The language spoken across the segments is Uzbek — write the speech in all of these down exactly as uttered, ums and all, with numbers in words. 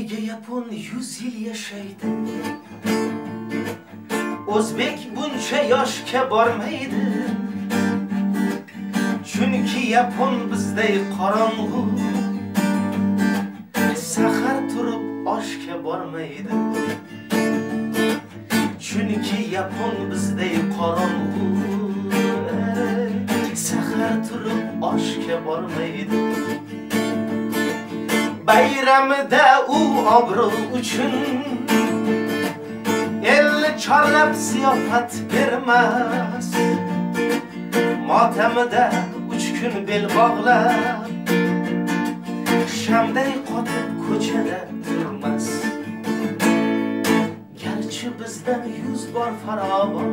nega yapon yuz yil yashaydi? O'zbek buncha yoshga bormaydi. Chunki yapon bizday qorong'u, sahar turib oshga bormaydi. Chunki yapon bizday qorong'u, sahar turib oshga bormaydi. Bayramida u obro' uchun elni chorlab ziyofat bermas. Motamida uch kun bel bog'lab shamday qotib ko'chada turmas. Garchi bizdan yuz bor farovon,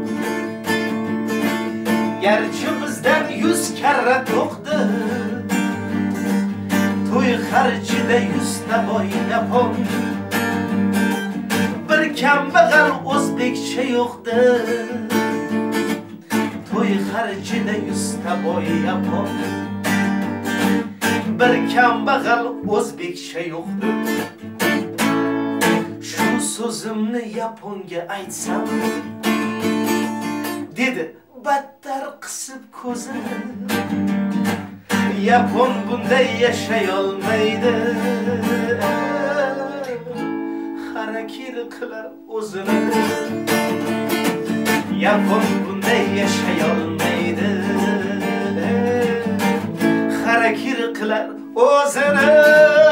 garchi bizdan yuz karra to'qdi, to'y xarjida yuzta boy yapon, bir kambag'al o'zbekcha yo'qdi. To'y xarjida yuzta boy yapon, bir kambag'al o'zbekcha yo'qdi. Shu so'zimni yaponga aytsam, dedi battar qisib ko'zini. Yapon bunday yashay olmaydi, harakir qilar o'zini. Yapon bunday yashay olmaydi, harakir qilar o'zini.